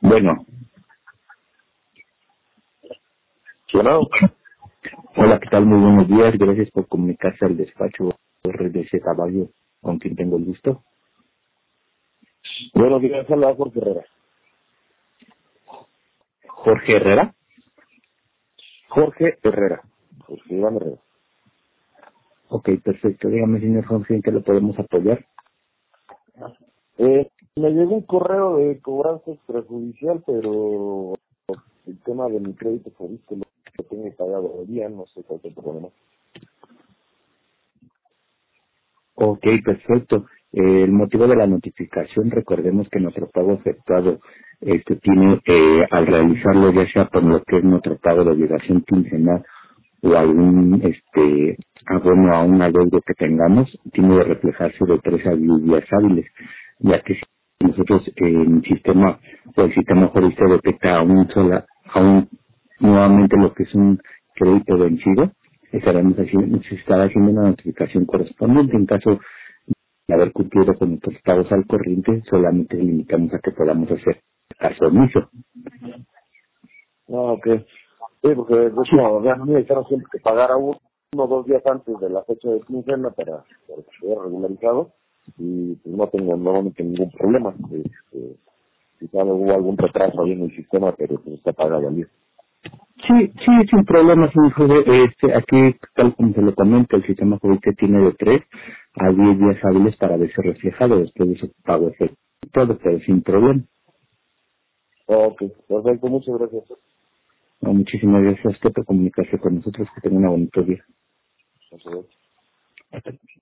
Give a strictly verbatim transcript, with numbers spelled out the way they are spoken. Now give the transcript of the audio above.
Bueno, Bueno, hola, ¿qué tal? Muy buenos días. Gracias por comunicarse al despacho R D C Caballo, con quien tengo el gusto. buenos días, habla Jorge Herrera. Jorge Herrera. Jorge Herrera. Jorge Iván Herrera. Ok, perfecto. Dígame, señor Jorge, ¿en qué lo podemos apoyar? Eh, me llegó un correo de cobranza extrajudicial, pero el tema de mi crédito por visto lo lo tengo pagado el día, no sé cuál es el problema. Ok, perfecto. Eh, el motivo de la notificación, recordemos que nuestro pago efectuado este, tiene, eh, al realizarlo, ya sea por lo que es nuestro pago de obligación quincenal o algún este abono a un adeudo que tengamos, tiene de reflejarse de tres a diez días hábiles, ya que si nosotros eh, en el sistema o el sistema jurista detecta a un sola, a un nuevamente lo que es un crédito vencido, estaremos haciendo, se estará haciendo una notificación correspondiente. En caso de haber cumplido con nuestros pagos al corriente, solamente limitamos a que podamos hacer caso omiso. Ah, ok. Sí, porque de hecho, ya me dijeron siempre que pagara uno o dos días antes de la fecha de quincena para, para que estuviera regularizado y pues no tengo normalmente ningún problema. Este, quizá hubo algún retraso ahí en el sistema, pero pues está pagado al día. Sí, sí, sin problema, señor José. Este, aquí, tal como se lo comenta, el sistema jurídico tiene de tres a diez días hábiles para verse reflejado después de su pago efectuado, pero sin problema. Ok, perfecto, muchas gracias. No, muchísimas gracias a usted por comunicarse con nosotros. Que tenga un bonito día. Muchas gracias. Hasta luego.